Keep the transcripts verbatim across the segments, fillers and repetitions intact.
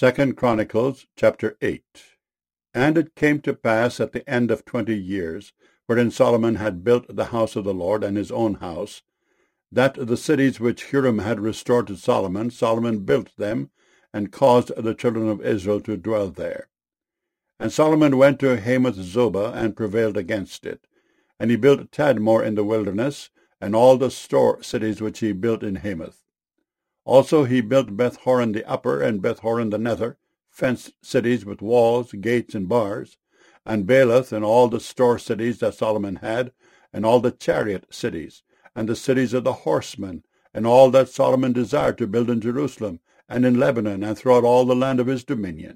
Second Chronicles chapter eight. And it came to pass at the end of twenty years, wherein Solomon had built the house of the Lord and his own house, that the cities which Hiram had restored to Solomon, Solomon built them, and caused the children of Israel to dwell there. And Solomon went to Hamath Zobah, and prevailed against it. And he built Tadmor in the wilderness, and all the store cities which he built in Hamath. Also he built Beth-horon the upper, and Beth-horon the nether, fenced cities with walls, gates, and bars, and Baalath, and all the store cities that Solomon had, and all the chariot cities, and the cities of the horsemen, and all that Solomon desired to build in Jerusalem, and in Lebanon, and throughout all the land of his dominion.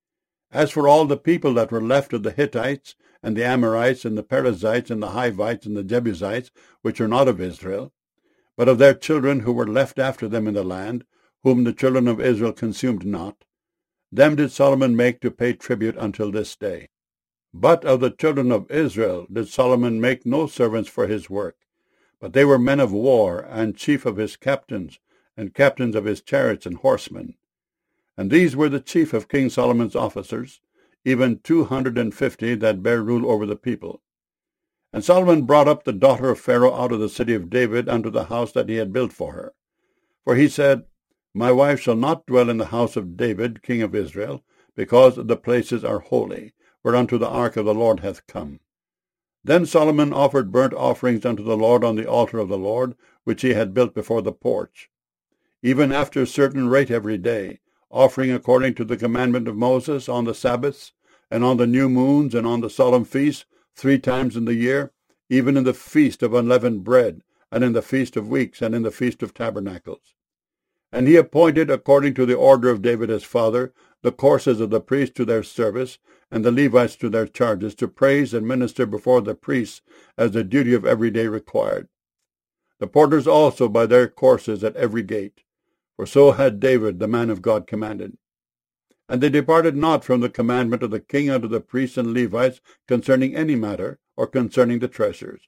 As for all the people that were left of the Hittites, and the Amorites, and the Perizzites, and the Hivites, and the Jebusites, which are not of Israel, but of their children who were left after them in the land, whom the children of Israel consumed not, them did Solomon make to pay tribute until this day. But of the children of Israel did Solomon make no servants for his work, but they were men of war, and chief of his captains, and captains of his chariots and horsemen. And these were the chief of King Solomon's officers, even two hundred and fifty that bare rule over the people. And Solomon brought up the daughter of Pharaoh out of the city of David unto the house that he had built for her. For he said, My wife shall not dwell in the house of David, king of Israel, because the places are holy, whereunto the ark of the Lord hath come. Then Solomon offered burnt offerings unto the Lord on the altar of the Lord, which he had built before the porch, even after a certain rate every day, offering according to the commandment of Moses on the Sabbaths, and on the new moons, and on the solemn feasts, three times in the year, even in the feast of unleavened bread, and in the feast of weeks, and in the feast of tabernacles. And he appointed, according to the order of David his father, the courses of the priests to their service, and the Levites to their charges, to praise and minister before the priests, as the duty of every day required. The porters also by their courses at every gate, for so had David the man of God commanded. And they departed not from the commandment of the king unto the priests and Levites concerning any matter, or concerning the treasures.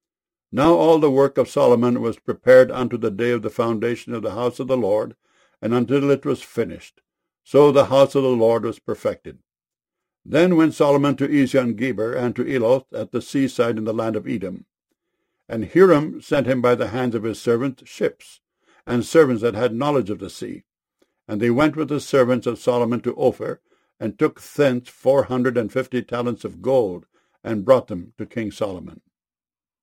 Now all the work of Solomon was prepared unto the day of the foundation of the house of the Lord, and until it was finished. So the house of the Lord was perfected. Then went Solomon to Ezion-Geber, and to Eloth at the seaside in the land of Edom. And Hiram sent him by the hands of his servants ships, and servants that had knowledge of the sea. And they went with the servants of Solomon to Ophir, and took thence four hundred and fifty talents of gold, and brought them to King Solomon.